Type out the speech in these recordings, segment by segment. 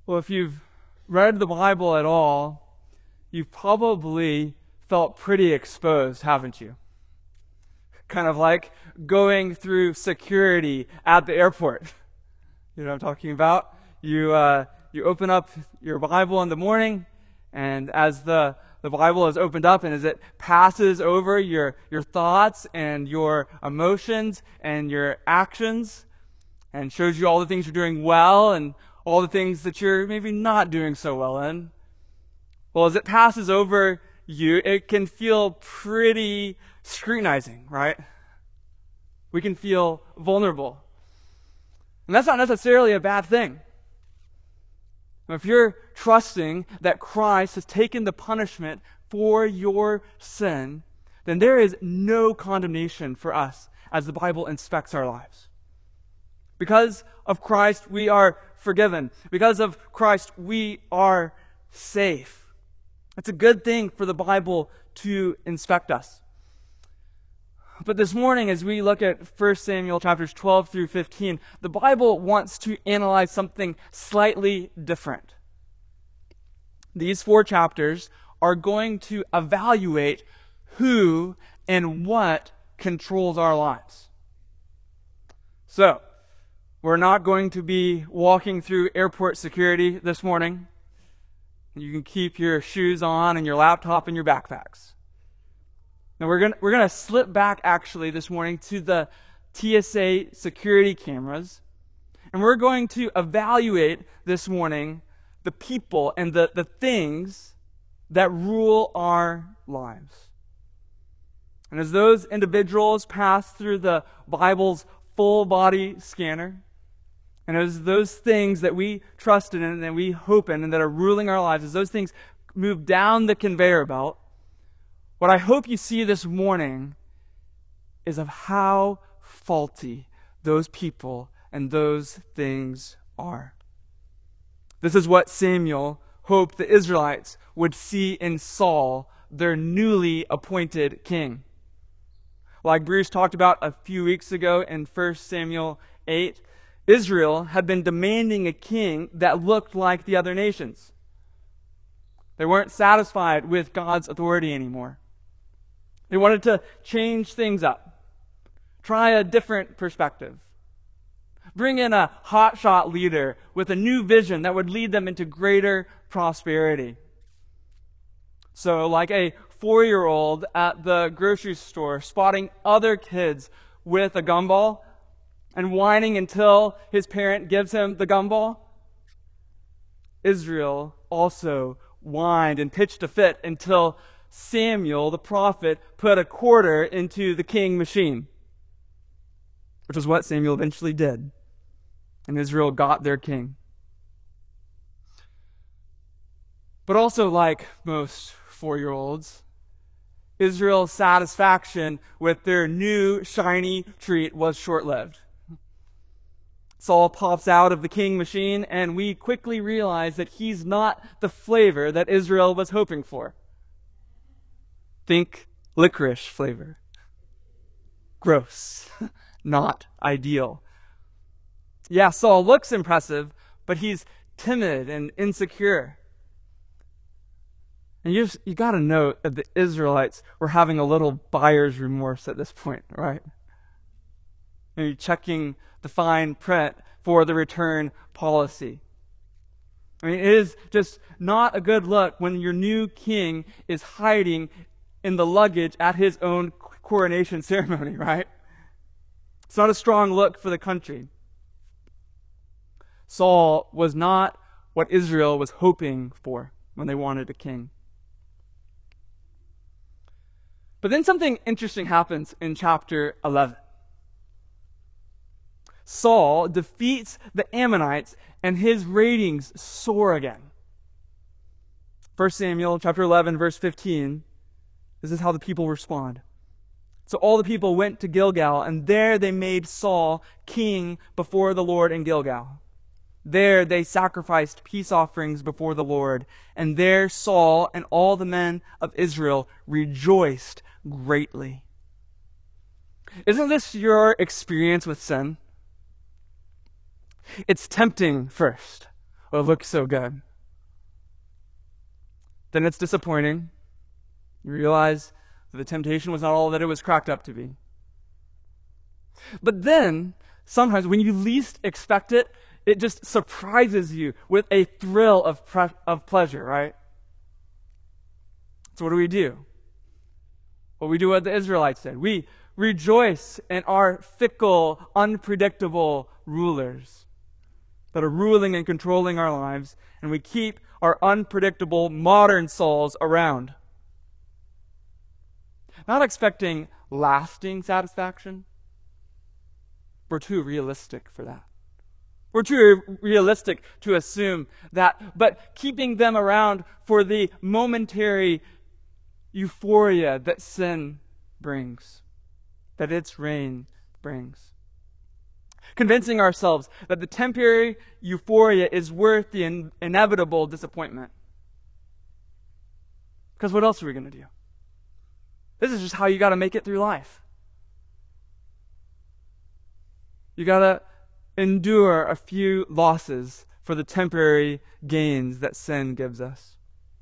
Well, if you've read the Bible at all, you've probably felt pretty exposed, haven't you? Kind of like going through security at the airport. You know what I'm talking about? You open up your Bible in the morning, and as the Bible is opened up and as it passes over your thoughts and your emotions and your actions and shows you all the things you're doing well and all the things that you're maybe not doing so well in. Well, as it passes over you, it can feel pretty scrutinizing, right? We can feel vulnerable. And that's not necessarily a bad thing. If you're trusting that Christ has taken the punishment for your sin, then there is no condemnation for us as the Bible inspects our lives. Because of Christ, we are forgiven. Because of Christ, we are safe. It's a good thing for the Bible to inspect us. But this morning, as we look at 1 Samuel chapters 12 through 15, the Bible wants to analyze something slightly different. These 4 chapters are going to evaluate who and what controls our lives. So, we're not going to be walking through airport security this morning. You can keep your shoes on and your laptop in your backpacks. Now we're going to slip back actually this morning to the TSA security cameras, and we're going to evaluate this morning the people and the things that rule our lives. And as those individuals pass through the Bible's full body scanner, and as those things that we trust in and that we hope in and that are ruling our lives, as those things move down the conveyor belt, what I hope you see this morning is of how faulty those people and those things are. This is what Samuel hoped the Israelites would see in Saul, their newly appointed king. Like Bruce talked about a few weeks ago in 1 Samuel 8, Israel had been demanding a king that looked like the other nations. They weren't satisfied with God's authority anymore. They wanted to change things up, try a different perspective, bring in a hotshot leader with a new vision that would lead them into greater prosperity. So, like a 4-year-old at the grocery store spotting other kids with a gumball and whining until his parent gives him the gumball, Israel also whined and pitched a fit until Samuel, the prophet, put a quarter into the king machine, which is what Samuel eventually did. And Israel got their king. But also, like most 4-year-olds, Israel's satisfaction with their new shiny treat was short-lived. Saul pops out of the king machine, and we quickly realize that he's not the flavor that Israel was hoping for. Think licorice flavor. Gross. Not ideal. Yeah, Saul looks impressive, but he's timid and insecure. And you got to note that the Israelites were having a little buyer's remorse at this point, right? Maybe checking the fine print for the return policy. I mean, it is just not a good look when your new king is hiding in the luggage at his own coronation ceremony, right? It's not a strong look for the country. Saul was not what Israel was hoping for when they wanted a king. But then something interesting happens in chapter 11. Saul defeats the Ammonites and his ratings soar again. 1 Samuel chapter 11 verse 15. This is how the people respond. So all the people went to Gilgal, and there they made Saul king before the Lord in Gilgal. There they sacrificed peace offerings before the Lord, and there Saul and all the men of Israel rejoiced greatly. Isn't this your experience with sin? It's tempting first. well, it looks so good. Then it's disappointing. You realize that the temptation was not all that it was cracked up to be. But then, sometimes when you least expect it, it just surprises you with a thrill of pleasure, right? So what do? Well, we do what the Israelites did. We rejoice in our fickle, unpredictable rulers that are ruling and controlling our lives, and we keep our unpredictable modern Sauls around. Not expecting lasting satisfaction. We're too realistic for that. We're too realistic to assume that, but keeping them around for the momentary euphoria that sin brings, that its reign brings. Convincing ourselves that the temporary euphoria is worth the inevitable disappointment. Because what else are we going to do? This is just how you got to make it through life. You got to endure a few losses for the temporary gains that sin gives us.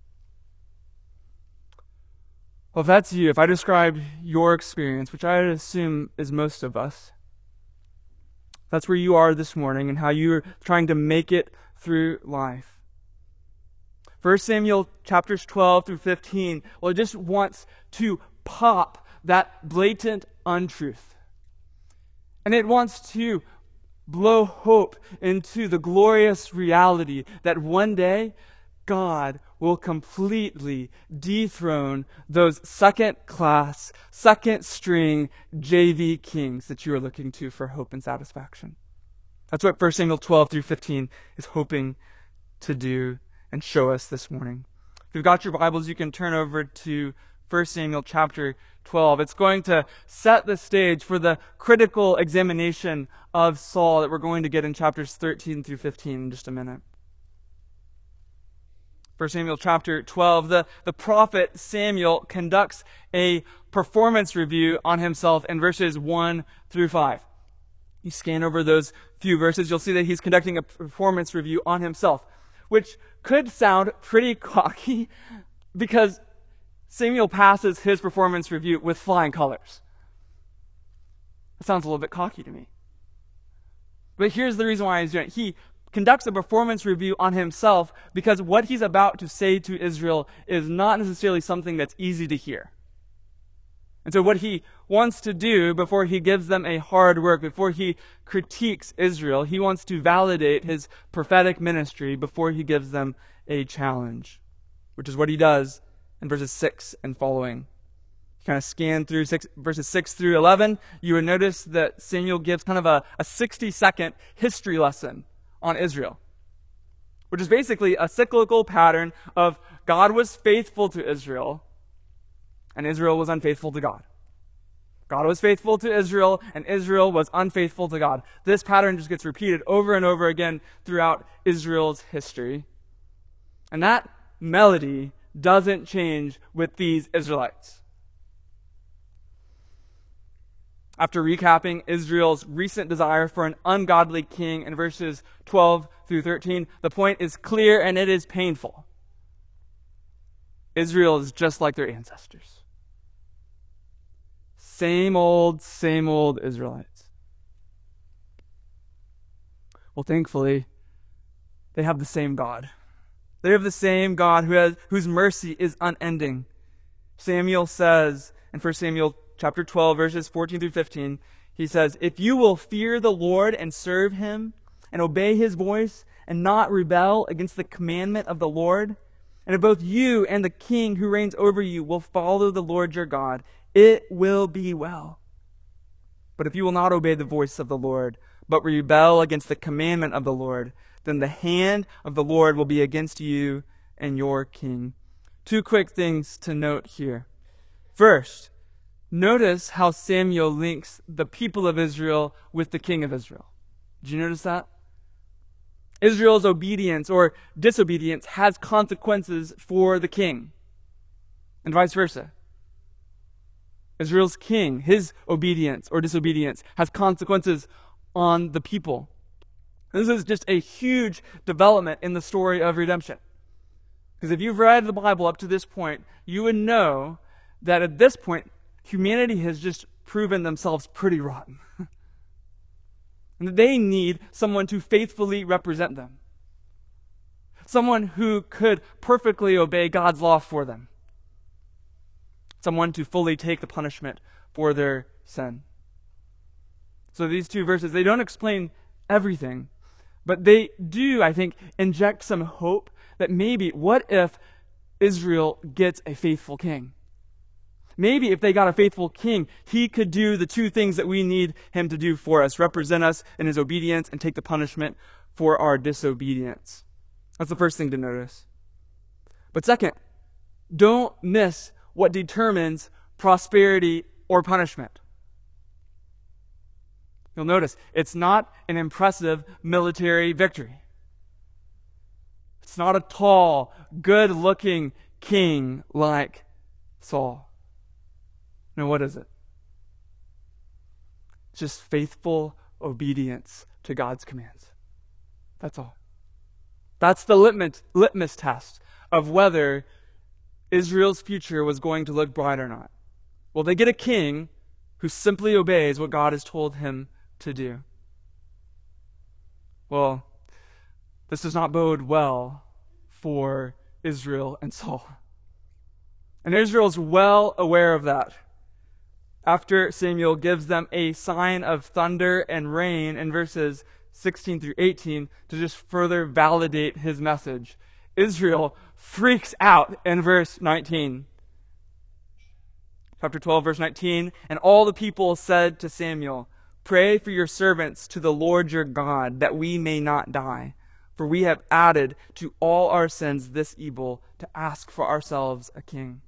Well, if that's you, if I described your experience, which I assume is most of us, that's where you are this morning and how you're trying to make it through life. 1 Samuel chapters 12 through 15, well, it just wants to pop that blatant untruth. And it wants to blow hope into the glorious reality that one day God will completely dethrone those second-class, second-string JV kings that you are looking to for hope and satisfaction. That's what 1 Samuel 12 through 15 is hoping to do and show us this morning. If you've got your Bibles, you can turn over to 1 Samuel chapter 12. It's going to set the stage for the critical examination of Saul that we're going to get in chapters 13 through 15 in just a minute. 1 Samuel chapter 12, the prophet Samuel conducts a performance review on himself in verses 1 through 5. You scan over those few verses, you'll see that he's conducting a performance review on himself, which could sound pretty cocky because Samuel passes his performance review with flying colors. That sounds a little bit cocky to me. But here's the reason why he's doing it. He conducts a performance review on himself because what he's about to say to Israel is not necessarily something that's easy to hear. And so what he wants to do before he gives them a hard work, before he critiques Israel, he wants to validate his prophetic ministry before he gives them a challenge, which is what he does in verses 6 and following. You kind of scan through verses 6 through 11, you would notice that Samuel gives kind of a 60-second history lesson on Israel, which is basically a cyclical pattern of God was faithful to Israel and Israel was unfaithful to God. God was faithful to Israel and Israel was unfaithful to God. This pattern just gets repeated over and over again throughout Israel's history. And that melody doesn't change with these Israelites. After recapping Israel's recent desire for an ungodly king in verses 12 through 13, the point is clear and it is painful. Israel is just like their ancestors. Same old Israelites. Well, thankfully, they have the same God. They have the same God whose mercy is unending. Samuel says in 1 Samuel chapter 12, verses 14 through 15, he says, "If you will fear the Lord and serve him and obey his voice and not rebel against the commandment of the Lord, and if both you and the king who reigns over you will follow the Lord your God, it will be well. But if you will not obey the voice of the Lord, but rebel against the commandment of the Lord, then the hand of the Lord will be against you and your king." Two quick things to note here. First, notice how Samuel links the people of Israel with the king of Israel. Did you notice that? Israel's obedience or disobedience has consequences for the king, and vice versa. Israel's king, his obedience or disobedience, has consequences on the people. This is just a huge development in the story of redemption. Because if you've read the Bible up to this point, you would know that at this point, humanity has just proven themselves pretty rotten. And that they need someone to faithfully represent them. Someone who could perfectly obey God's law for them. Someone to fully take the punishment for their sin. So these two verses, they don't explain everything, but they do, I think, inject some hope that maybe, what if Israel gets a faithful king? Maybe if they got a faithful king, he could do the two things that we need him to do for us, represent us in his obedience and take the punishment for our disobedience. That's the first thing to notice. But second, don't miss what determines prosperity or punishment. You'll notice it's not an impressive military victory. It's not a tall, good-looking king like Saul. No, what is it? It's just faithful obedience to God's commands. That's all. That's the litmus test of whether Israel's future was going to look bright or not. Well, they get a king who simply obeys what God has told him to do. Well, this does not bode well for Israel and Saul. And Israel's well aware of that. After Samuel gives them a sign of thunder and rain in verses 16 through 18 to just further validate his message, Israel freaks out in verse 19. Chapter 12, verse 19, and all the people said to Samuel, "Pray for your servants to the Lord your God, that we may not die. For we have added to all our sins this evil, to ask for ourselves a king."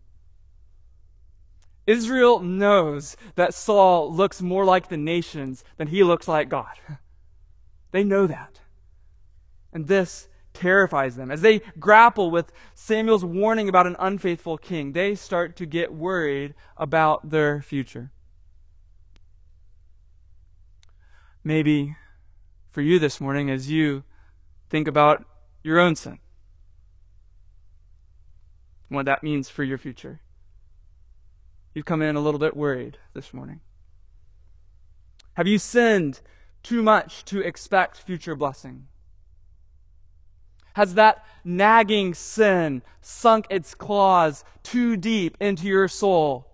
Israel knows that Saul looks more like the nations than he looks like God. They know that. And this terrifies them. As they grapple with Samuel's warning about an unfaithful king, they start to get worried about their future. Maybe for you this morning, as you think about your own sin, what that means for your future, you've come in a little bit worried this morning. Have you sinned too much to expect future blessing? Has that nagging sin sunk its claws too deep into your soul?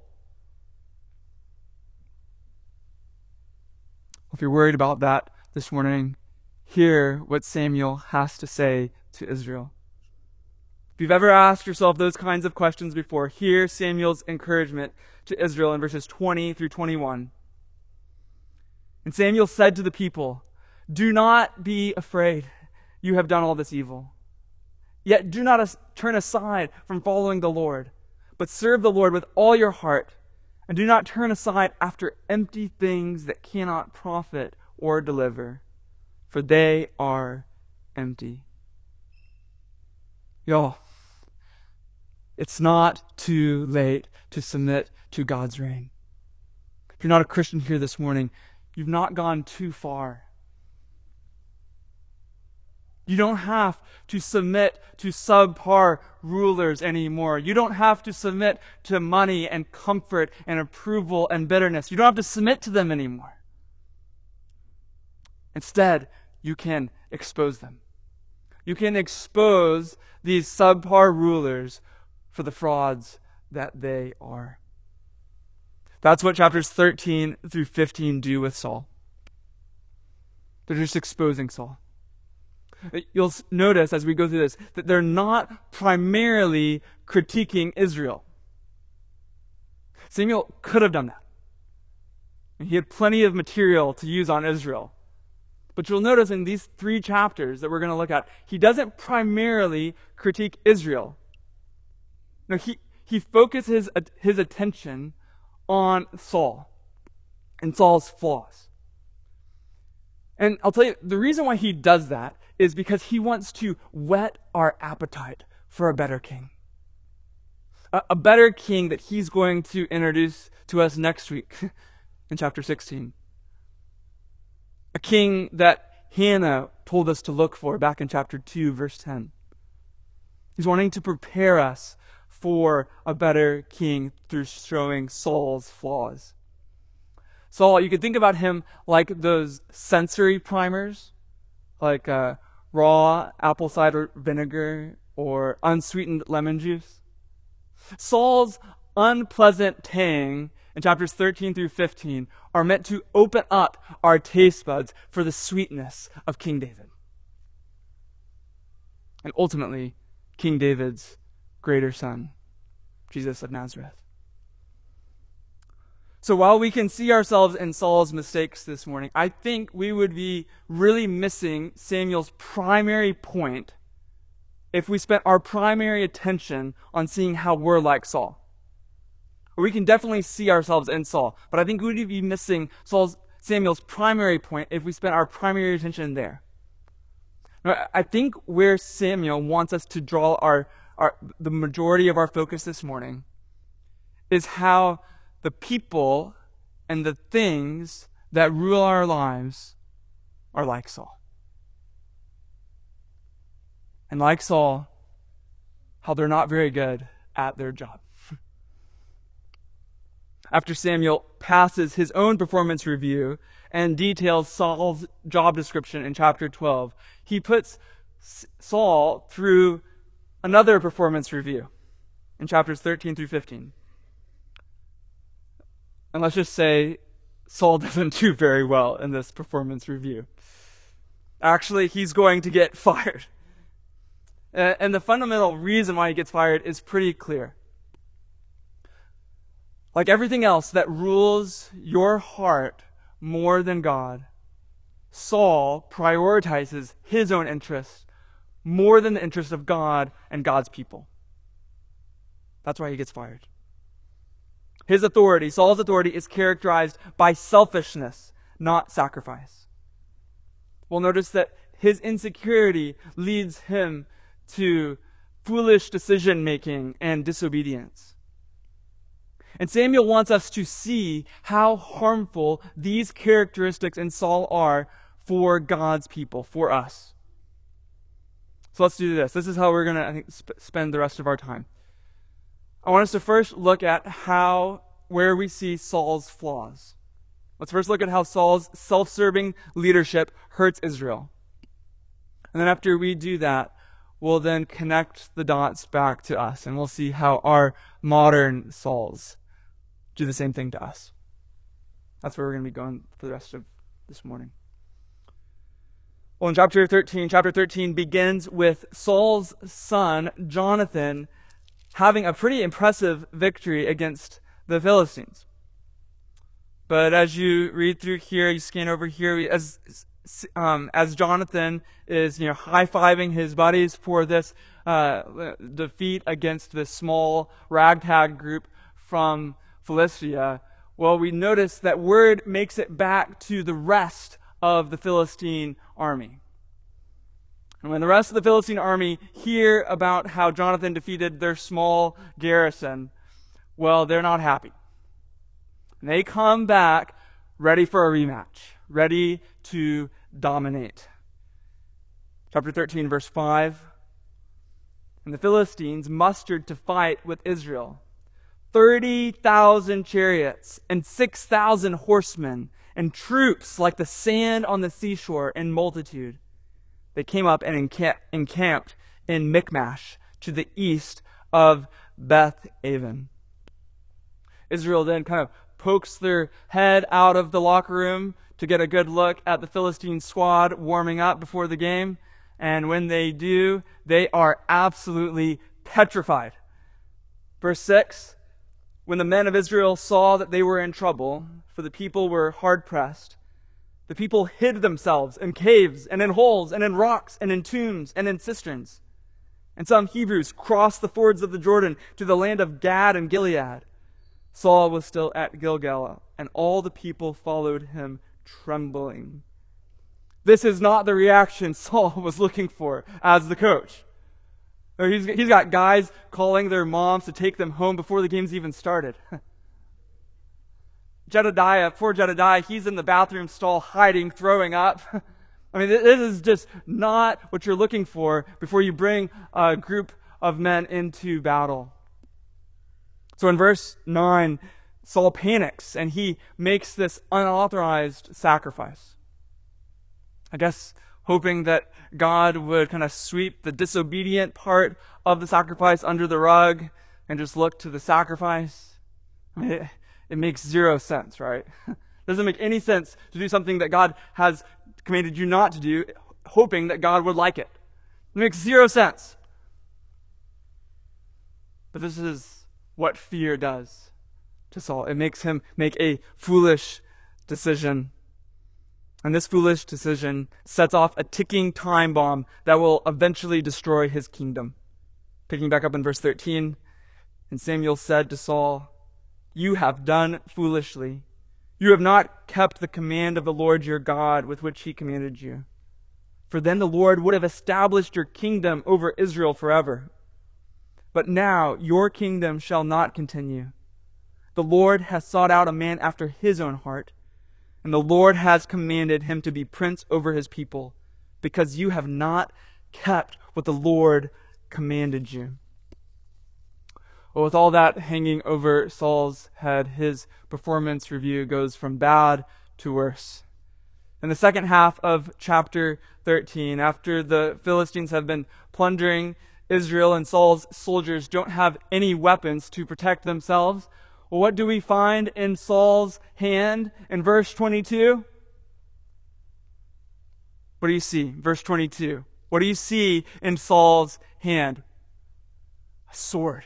If you're worried about that this morning, hear what Samuel has to say to Israel. If you've ever asked yourself those kinds of questions before, hear Samuel's encouragement to Israel in verses 20 through 21. And Samuel said to the people, "Do not be afraid. You have done all this evil. Yet do not turn aside from following the Lord, but serve the Lord with all your heart, and do not turn aside after empty things that cannot profit or deliver, for they are empty." Y'all, it's not too late to submit to God's reign. If you're not a Christian here this morning, you've not gone too far. You don't have to submit to subpar rulers anymore. You don't have to submit to money and comfort and approval and bitterness. You don't have to submit to them anymore. Instead, you can expose them. You can expose these subpar rulers for the frauds that they are. That's what chapters 13 through 15 do with Saul. They're just exposing Saul. You'll notice as we go through this that they're not primarily critiquing Israel. Samuel could have done that. He had plenty of material to use on Israel. But you'll notice in these 3 chapters that we're going to look at, he doesn't primarily critique Israel. No, he focuses his attention on Saul and Saul's flaws. And I'll tell you, the reason why he does that is because he wants to whet our appetite for a better king. A better king that he's going to introduce to us next week in chapter 16. A king that Hannah told us to look for back in chapter 2, verse 10. He's wanting to prepare us for a better king through showing Saul's flaws. Saul, you could think about him like those sensory primers, like raw apple cider vinegar or unsweetened lemon juice. Saul's unpleasant tang in chapters 13 through 15 are meant to open up our taste buds for the sweetness of King David. And ultimately, King David's greater son, Jesus of Nazareth. So while we can see ourselves in Saul's mistakes this morning, I think we would be really missing Samuel's primary point if we spent our primary attention on seeing how we're like Saul. We can definitely see ourselves in Saul, but I think we would be missing Samuel's primary point if we spent our primary attention there. Now, I think where Samuel wants us to draw the majority of our focus this morning is how the people and the things that rule our lives are like Saul. And like Saul, how they're not very good at their job. After Samuel passes his own performance review and details Saul's job description in chapter 12, he puts Saul through another performance review in chapters 13 through 15. And let's just say Saul doesn't do very well in this performance review. Actually, he's going to get fired. And the fundamental reason why he gets fired is pretty clear. Like everything else that rules your heart more than God, Saul prioritizes his own interests more than the interests of God and God's people. That's why he gets fired. His authority, Saul's authority, is characterized by selfishness, not sacrifice. We'll notice that his insecurity leads him to foolish decision-making and disobedience. And Samuel wants us to see how harmful these characteristics in Saul are for God's people, for us. So let's do this. This is how we're going to, I think, spend the rest of our time. I want us to first look at where we see Saul's flaws. Let's first look at how Saul's self-serving leadership hurts Israel. And then after we do that, we'll then connect the dots back to us, and we'll see how our modern Sauls do the same thing to us. That's where we're going to be going for the rest of this morning. Well, in chapter 13 begins with Saul's son, Jonathan, having a pretty impressive victory against the Philistines. But as you read through here, you scan over here, as Jonathan is, high-fiving his buddies for this defeat against this small ragtag group from Philistia, well, we notice that word makes it back to the rest of the Philistine army. And when the rest of the Philistine army hear about how Jonathan defeated their small garrison, well, they're not happy. And they come back ready for a rematch, ready to dominate. Chapter 13, verse 5. And the Philistines mustered to fight with Israel 30,000 chariots and 6,000 horsemen and troops like the sand on the seashore in multitude. They came up and encamped in Michmash to the east of Beth Aven. Israel then kind of pokes their head out of the locker room to get a good look at the Philistine squad warming up before the game. And when they do, they are absolutely petrified. Verse 6, when the men of Israel saw that they were in trouble, for the people were hard-pressed, the people hid themselves in caves and in holes and in rocks and in tombs and in cisterns. And some Hebrews crossed the fords of the Jordan to the land of Gad and Gilead. Saul was still at Gilgal, and all the people followed him trembling. This is not the reaction Saul was looking for as the coach. He's got guys calling their moms to take them home before the game's even started. Poor Jedediah, he's in the bathroom stall hiding, throwing up. I mean, this is just not what you're looking for before you bring a group of men into battle. So in verse 9, Saul panics and he makes this unauthorized sacrifice. I guess hoping that God would kind of sweep the disobedient part of the sacrifice under the rug and just look to the sacrifice. I mean, it makes zero sense, right? It doesn't make any sense to do something that God has commanded you not to do, hoping that God would like it. It makes zero sense. But this is what fear does to Saul. It makes him make a foolish decision. And this foolish decision sets off a ticking time bomb that will eventually destroy his kingdom. Picking back up in verse 13, and Samuel said to Saul, "You have done foolishly. You have not kept the command of the Lord your God with which he commanded you. For then the Lord would have established your kingdom over Israel forever. But now your kingdom shall not continue. The Lord has sought out a man after his own heart, and the Lord has commanded him to be prince over his people, because you have not kept what the Lord commanded you." Well, with all that hanging over Saul's head, his performance review goes from bad to worse. In the second half of chapter 13, after the Philistines have been plundering Israel and Saul's soldiers don't have any weapons to protect themselves, well, what do we find in Saul's hand in verse 22? What do you see? Verse 22. What do you see in Saul's hand? A sword.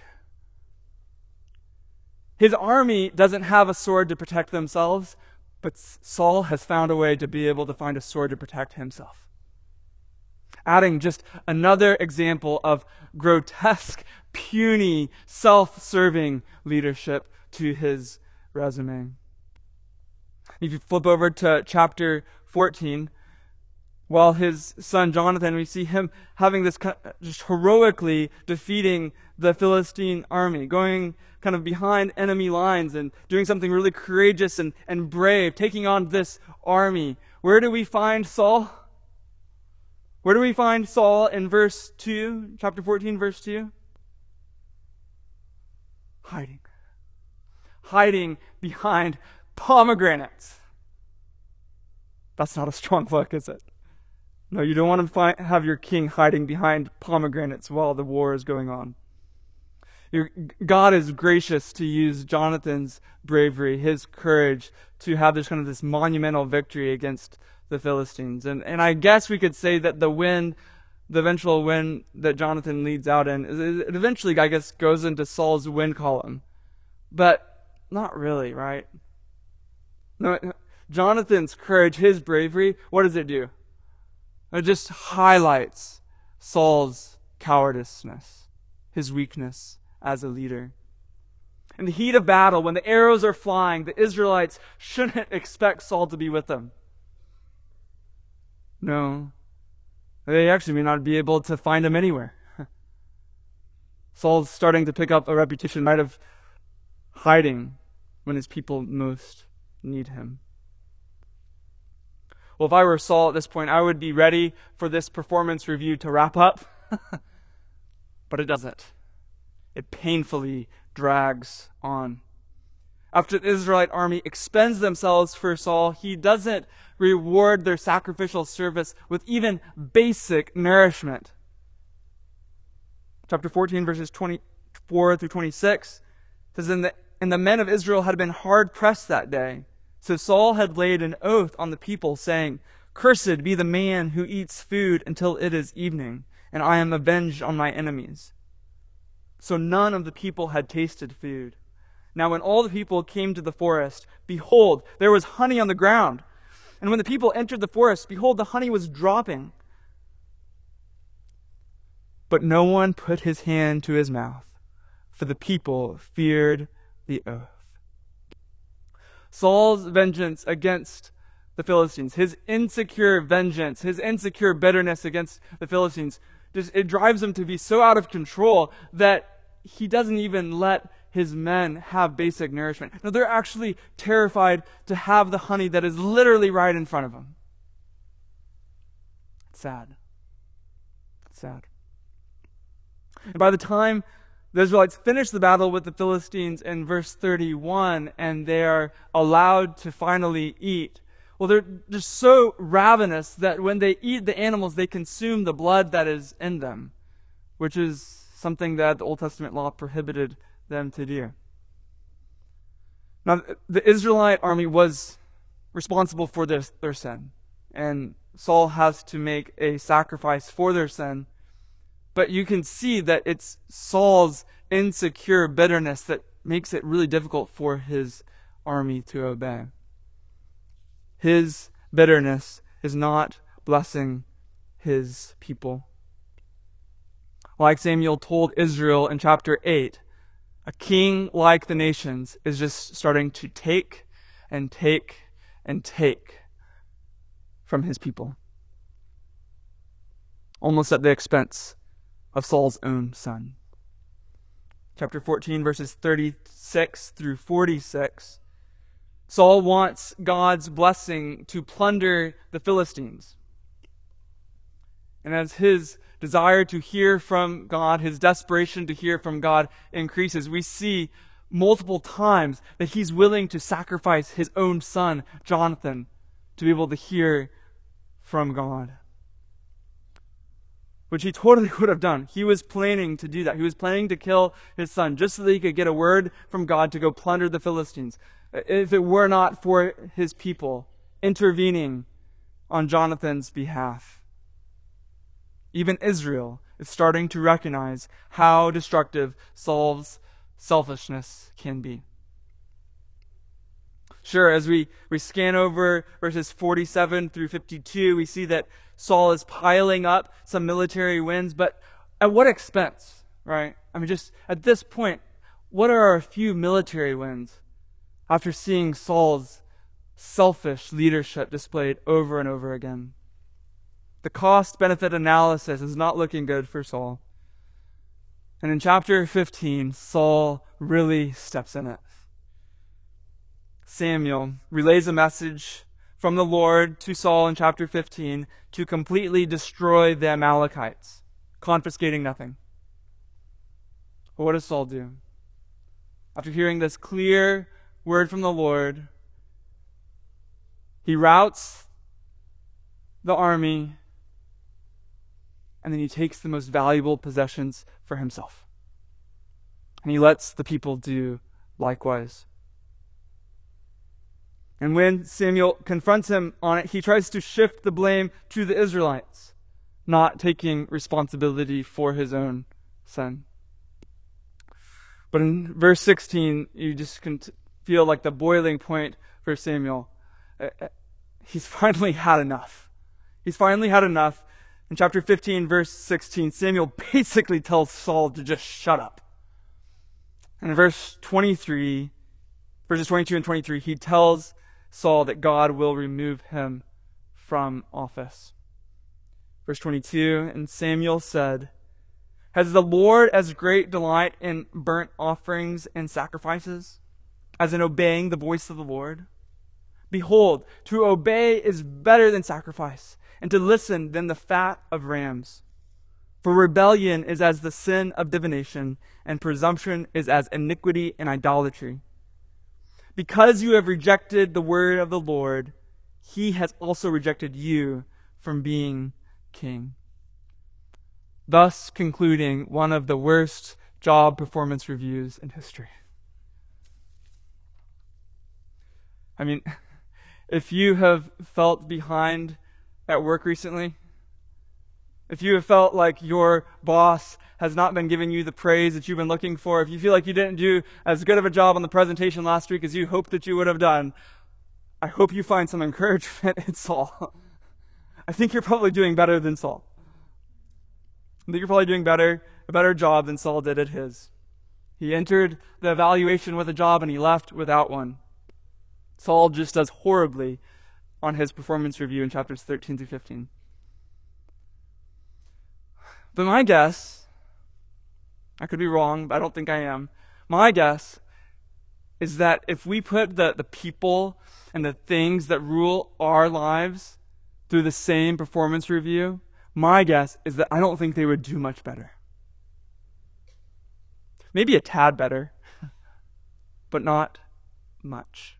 His army doesn't have a sword to protect themselves, but Saul has found a way to be able to find a sword to protect himself. Adding just another example of grotesque, puny, self-serving leadership to his resume. If you flip over to chapter 14, while his son Jonathan, we see him having this just heroically defeating the Philistine army, going kind of behind enemy lines and doing something really courageous and brave, taking on this army. Where do we find Saul? Where do we find Saul in verse 2, chapter 14, verse 2? Hiding behind pomegranates. That's not a strong look, is it? No, you don't want to have your king hiding behind pomegranates while the war is going on. God is gracious to use Jonathan's bravery, his courage, to have this monumental victory against the Philistines. And I guess we could say that the eventual win that Jonathan leads out in, it eventually, I guess, goes into Saul's win column. But not really, right? No, Jonathan's courage, his bravery, what does it do? It just highlights Saul's cowardice, his weakness as a leader. In the heat of battle, when the arrows are flying, the Israelites shouldn't expect Saul to be with them. No. They actually may not be able to find him anywhere. Saul's starting to pick up a reputation of hiding when his people most need him. Well, if I were Saul at this point, I would be ready for this performance review to wrap up. But it doesn't. It painfully drags on. After the Israelite army expends themselves for Saul, he doesn't reward their sacrificial service with even basic nourishment. Chapter 14, verses 24 through 26 says, And the men of Israel had been hard pressed that day. So Saul had laid an oath on the people, saying, Cursed be the man who eats food until it is evening, and I am avenged on my enemies. So none of the people had tasted food. Now when all the people came to the forest, behold, there was honey on the ground. And when the people entered the forest, behold, the honey was dropping. But no one put his hand to his mouth, for the people feared the oath. Saul's vengeance against the Philistines, his insecure vengeance, his insecure bitterness against the Philistines, it drives him to be so out of control that he doesn't even let his men have basic nourishment. No, they're actually terrified to have the honey that is literally right in front of them. Sad. Sad. And by the time the Israelites finish the battle with the Philistines in verse 31, and they are allowed to finally eat, well, they're just so ravenous that when they eat the animals, they consume the blood that is in them, which is something that the Old Testament law prohibited them to do. Now, the Israelite army was responsible for their sin, and Saul has to make a sacrifice for their sin. But you can see that it's Saul's insecure bitterness that makes it really difficult for his army to obey. His bitterness is not blessing his people. Like Samuel told Israel in chapter 8, a king like the nations is just starting to take and take and take from his people, almost at the expense of Saul's own son. Chapter 14, verses 36 through 46. Saul wants God's blessing to plunder the Philistines. And as his desire to hear from God, his desperation to hear from God increases, we see multiple times that he's willing to sacrifice his own son, Jonathan, to be able to hear from God. Which he totally would have done. He was planning to do that. He was planning to kill his son just so that he could get a word from God to go plunder the Philistines. If it were not for his people intervening on Jonathan's behalf. Even Israel is starting to recognize how destructive Saul's selfishness can be. Sure, as we scan over verses 47 through 52, we see that Saul is piling up some military wins, but at what expense, right? I mean, just at this point, what are a few military wins after seeing Saul's selfish leadership displayed over and over again? The cost-benefit analysis is not looking good for Saul. And in chapter 15, Saul really steps in it. Samuel relays a message from the Lord to Saul in chapter 15 to completely destroy the Amalekites, confiscating nothing. But what does Saul do? After hearing this clear word from the Lord, he routs the army, and then he takes the most valuable possessions for himself. And he lets the people do likewise. And when Samuel confronts him on it, he tries to shift the blame to the Israelites, not taking responsibility for his own sin. But in verse 16, you just can feel like the boiling point for Samuel. He's finally had enough. He's finally had enough. In chapter 15, verse 16, Samuel basically tells Saul to just shut up. And in verses 22 and 23, he tells Saul that God will remove him from office. Verse 22, and Samuel said, "Has the Lord as great delight in burnt offerings and sacrifices as in obeying the voice of the Lord? Behold, to obey is better than sacrifice, and to listen than the fat of rams. For rebellion is as the sin of divination, and presumption is as iniquity and idolatry. Because you have rejected the word of the Lord, he has also rejected you from being king." Thus concluding one of the worst job performance reviews in history. I mean, if you have felt behind at work recently, if you have felt like your boss has not been giving you the praise that you've been looking for, if you feel like you didn't do as good of a job on the presentation last week as you hoped that you would have done, I hope you find some encouragement in Saul. I think you're probably doing better than Saul. I think you're probably doing a better job than Saul did at his. He entered the evaluation with a job and he left without one. Saul just does horribly on his performance review in chapters 13 through 15. But my guess, I could be wrong, but I don't think I am. My guess is that if we put the people and the things that rule our lives through the same performance review, my guess is that I don't think they would do much better. Maybe a tad better, but not much.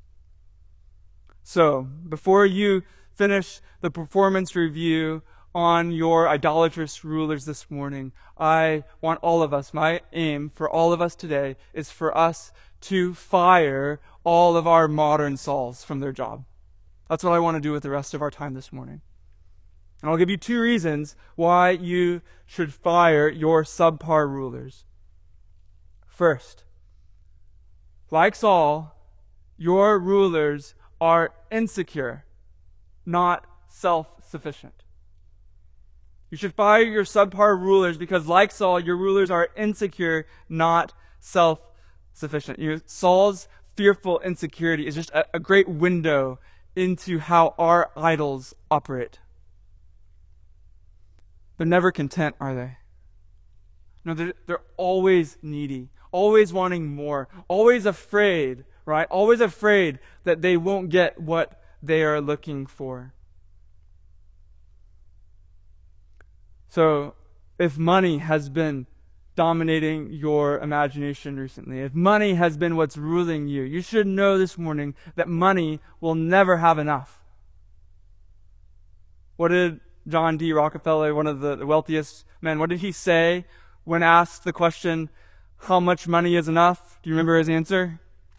So, before you finish the performance review on your idolatrous rulers this morning, I want all of us, my aim for all of us today is for us to fire all of our modern Sauls from their job. That's what I want to do with the rest of our time this morning. And I'll give you 2 reasons why you should fire your subpar rulers. First, like Saul, your rulers are insecure, not self-sufficient. You should fire your subpar rulers because, like Saul, your rulers are insecure, not self-sufficient. Saul's fearful insecurity is just a great window into how our idols operate. They're never content, are they? No, they're always needy, always wanting more, always afraid, right? Always afraid that they won't get what they are looking for. So, if money has been dominating your imagination recently, if money has been what's ruling you, you should know this morning that money will never have enough. What did John D. Rockefeller, one of the wealthiest men, what did he say when asked the question, how much money is enough? Do you remember his answer?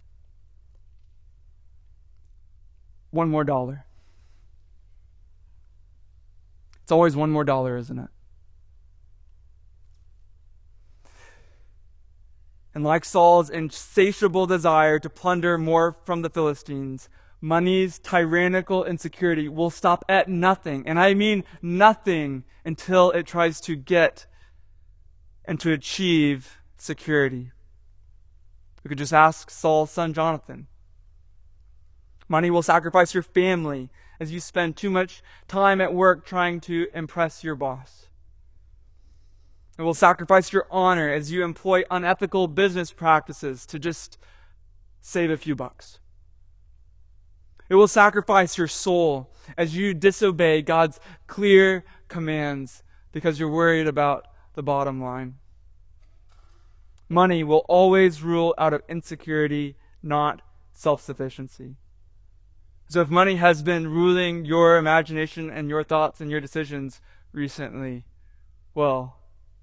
$1 more. It's always $1 more, isn't it? And like Saul's insatiable desire to plunder more from the Philistines, money's tyrannical insecurity will stop at nothing, and I mean nothing, until it tries to get and to achieve security. We could just ask Saul's son Jonathan. Money will sacrifice your family as you spend too much time at work trying to impress your boss. It will sacrifice your honor as you employ unethical business practices to just save a few bucks. It will sacrifice your soul as you disobey God's clear commands because you're worried about the bottom line. Money will always rule out of insecurity, not self-sufficiency. So if money has been ruling your imagination and your thoughts and your decisions recently, well,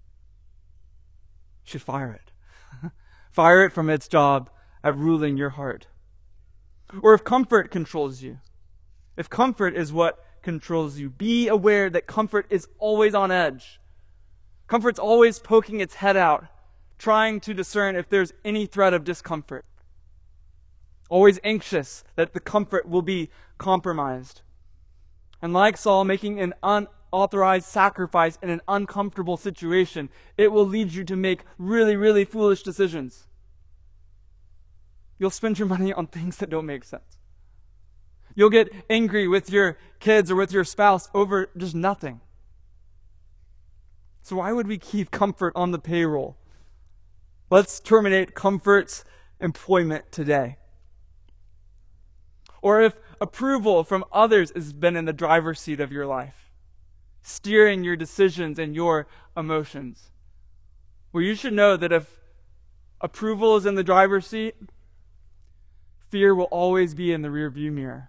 you should fire it. Fire it from its job at ruling your heart. Or if comfort controls you, if comfort is what controls you, be aware that comfort is always on edge. Comfort's always poking its head out, trying to discern if there's any threat of discomfort. Always anxious that the comfort will be compromised. And like Saul, making an unauthorized sacrifice in an uncomfortable situation, it will lead you to make really, really foolish decisions. You'll spend your money on things that don't make sense. You'll get angry with your kids or with your spouse over just nothing. So why would we keep comfort on the payroll? Let's terminate comfort's employment today. Or if approval from others has been in the driver's seat of your life, steering your decisions and your emotions, well, you should know that if approval is in the driver's seat, fear will always be in the rearview mirror.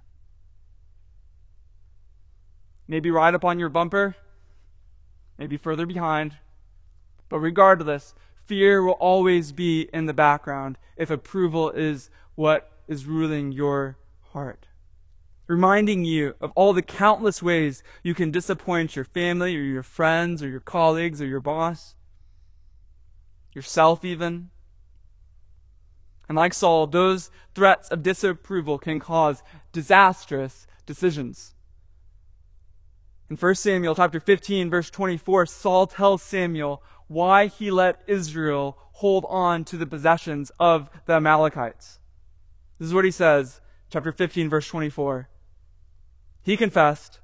Maybe right up on your bumper, maybe further behind, but regardless, fear will always be in the background if approval is what is ruling your heart. Reminding you of all the countless ways you can disappoint your family or your friends or your colleagues or your boss, yourself even. And like Saul, those threats of disapproval can cause disastrous decisions. In 1 Samuel chapter 15, verse 24, Saul tells Samuel why he let Israel hold on to the possessions of the Amalekites. This is what he says, chapter 15, verse 24. He confessed,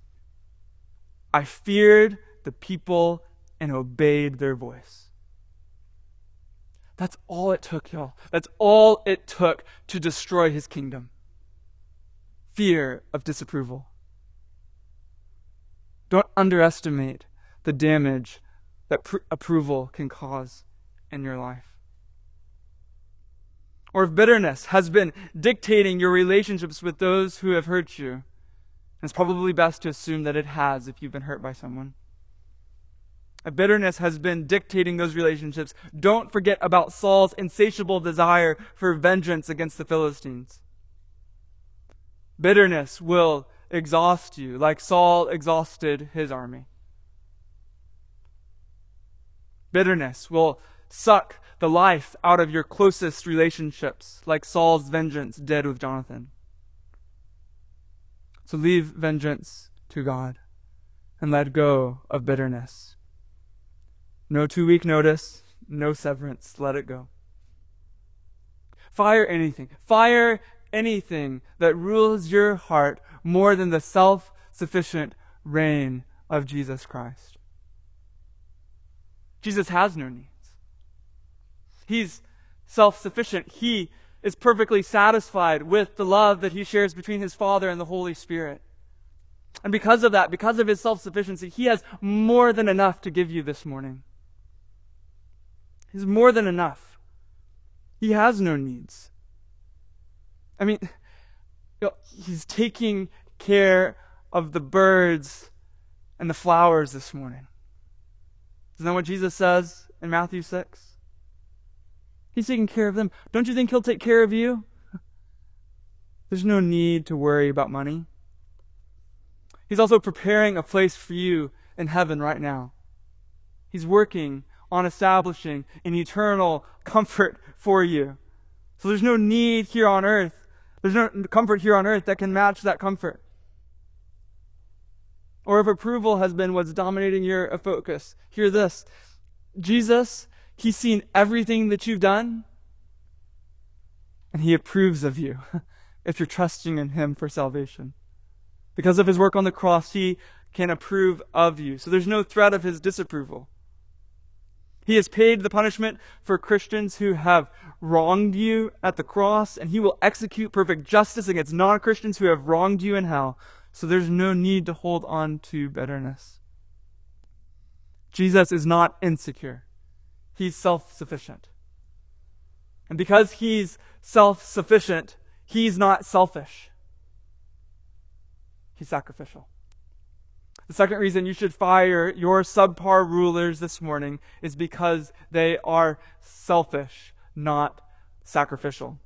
I feared the people and obeyed their voice. That's all it took, y'all. That's all it took to destroy his kingdom. Fear of disapproval. Don't underestimate the damage that approval can cause in your life. Or if bitterness has been dictating your relationships with those who have hurt you, it's probably best to assume that it has if you've been hurt by someone. If bitterness has been dictating those relationships, don't forget about Saul's insatiable desire for vengeance against the Philistines. Bitterness will exhaust you like Saul exhausted his army. Bitterness will suck the life out of your closest relationships like Saul's vengeance did with Jonathan. So leave vengeance to God and let go of bitterness. No 2-week notice, no severance, let it go. Fire anything that rules your heart more than the self-sufficient reign of Jesus Christ. Jesus has no needs. He's self-sufficient. He is perfectly satisfied with the love that he shares between his Father and the Holy Spirit. And because of that, because of his self-sufficiency, he has more than enough to give you this morning. He's more than enough. He has no needs. I mean, he's taking care of the birds and the flowers this morning. Isn't that what Jesus says in Matthew 6? He's taking care of them. Don't you think he'll take care of you? There's no need to worry about money. He's also preparing a place for you in heaven right now. He's working on establishing an eternal comfort for you. So there's no need here on earth. There's no comfort here on earth that can match that comfort. Or if approval has been what's dominating your focus, hear this. Jesus, he's seen everything that you've done, and he approves of you if you're trusting in him for salvation. Because of his work on the cross, he can approve of you. So there's no threat of his disapproval. He has paid the punishment for Christians who have wronged you at the cross, and he will execute perfect justice against non-Christians who have wronged you in hell. So there's no need to hold on to bitterness. Jesus is not insecure. He's self-sufficient. And because he's self-sufficient, he's not selfish. He's sacrificial. The second reason you should fire your subpar rulers this morning is because they are selfish, not sacrificial.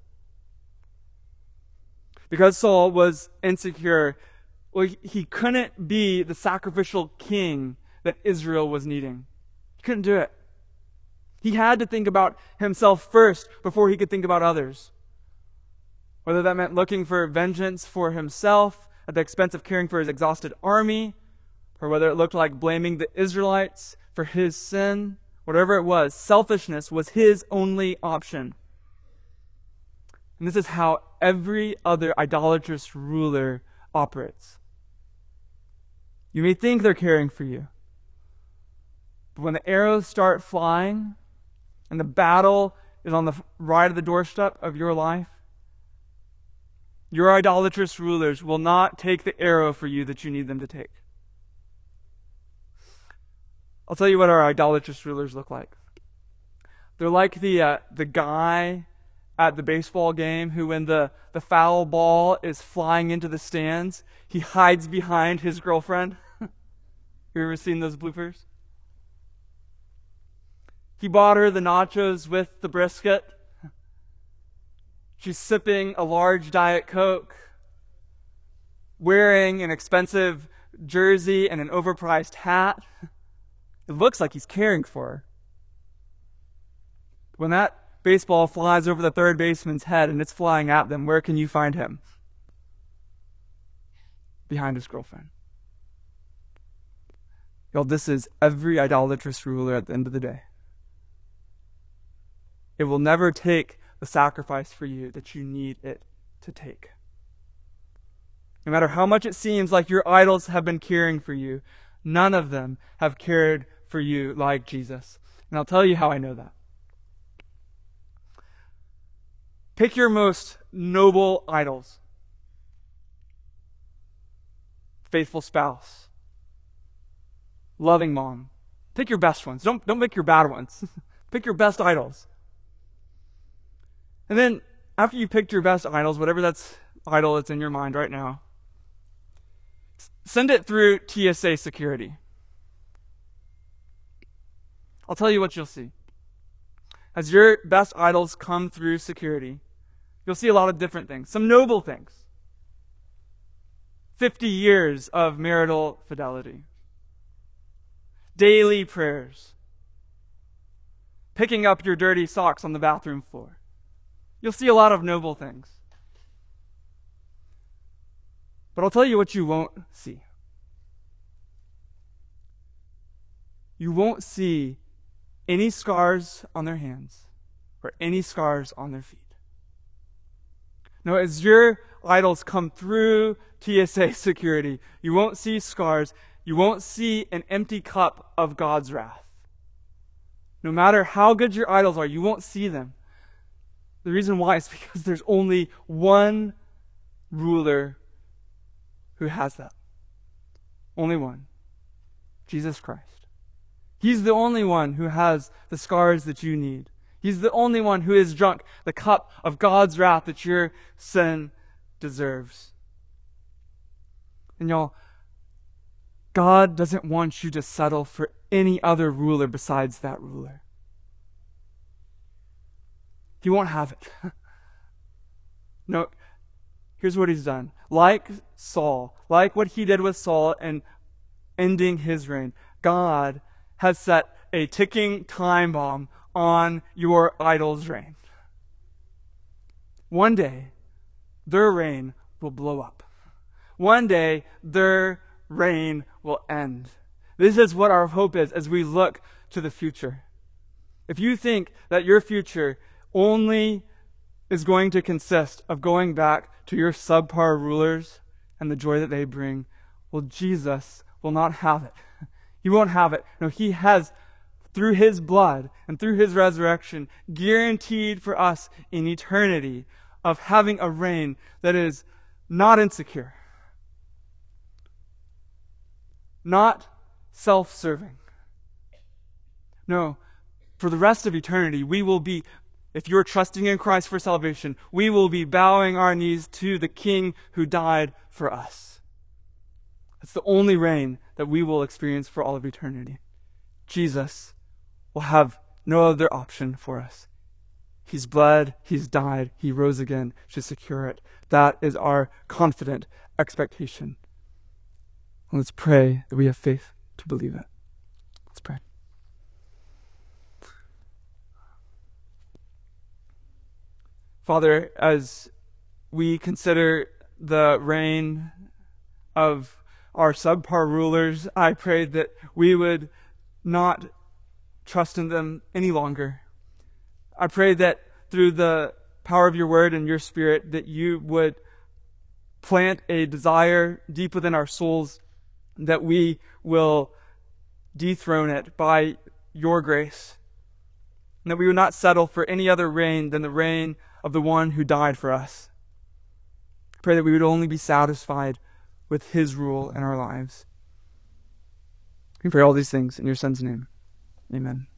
Because Saul was insecure, he couldn't be the sacrificial king that Israel was needing. He couldn't do it. He had to think about himself first before he could think about others. Whether that meant looking for vengeance for himself at the expense of caring for his exhausted army, or whether it looked like blaming the Israelites for his sin, whatever it was, selfishness was his only option. And this is how every other idolatrous ruler operates. You may think they're caring for you, but when the arrows start flying and the battle is on the right of the doorstep of your life, your idolatrous rulers will not take the arrow for you that you need them to take. I'll tell you what our idolatrous rulers look like. They're like the guy at the baseball game who, when the foul ball is flying into the stands, he hides behind his girlfriend. You ever seen those bloopers? He bought her the nachos with the brisket. She's sipping a large Diet Coke, wearing an expensive jersey and an overpriced hat. It looks like he's caring for her. When that baseball flies over the third baseman's head and it's flying at them, where can you find him? Behind his girlfriend. Y'all, this is every idolatrous ruler at the end of the day. It will never take the sacrifice for you that you need it to take. No matter how much it seems like your idols have been caring for you, none of them have cared for you like Jesus. And I'll tell you how I know that. Pick your most noble idols. Faithful spouse, loving mom. Pick your best ones. Don't pick your bad ones. Pick your best idols. And then after you picked your best idols, whatever idol that's in your mind right now, send it through TSA security. I'll tell you what you'll see. As your best idols come through security, you'll see a lot of different things. Some noble things. 50 years of marital fidelity. Daily prayers. Picking up your dirty socks on the bathroom floor. You'll see a lot of noble things. But I'll tell you what you won't see. You won't see any scars on their hands or any scars on their feet. No, as your idols come through TSA security, you won't see scars. You won't see an empty cup of God's wrath. No matter how good your idols are, you won't see them. The reason why is because there's only one ruler who has that. Only one. Jesus Christ. He's the only one who has the scars that you need. He's the only one who has drunk the cup of God's wrath that your sin deserves. And y'all, God doesn't want you to settle for any other ruler besides that ruler. He won't have it. No, here's what he's done. Like Saul, like what he did with Saul and ending his reign, God has set a ticking time bomb on your idol's reign. One day, their reign will blow up. One day, their reign will end. This is what our hope is as we look to the future. If you think that your future only is going to consist of going back to your subpar rulers and the joy that they bring, well, Jesus will not have it. He won't have it. No, he has, through his blood and through his resurrection, guaranteed for us in eternity of having a reign that is not insecure, not self-serving. No, for the rest of eternity, we will be, if you're trusting in Christ for salvation, we will be bowing our knees to the King who died for us. It's the only reign that we will experience for all of eternity. Jesus will have no other option for us. He's bled, he's died, he rose again to secure it. That is our confident expectation. And let's pray that we have faith to believe it. Let's pray. Father, as we consider the reign of our subpar rulers, I pray that we would not trust in them any longer. I pray that through the power of your word and your spirit, that you would plant a desire deep within our souls that we will dethrone it by your grace. And that we would not settle for any other reign than the reign of the one who died for us. I pray that we would only be satisfied with his rule in our lives. We pray all these things in your Son's name. Amen.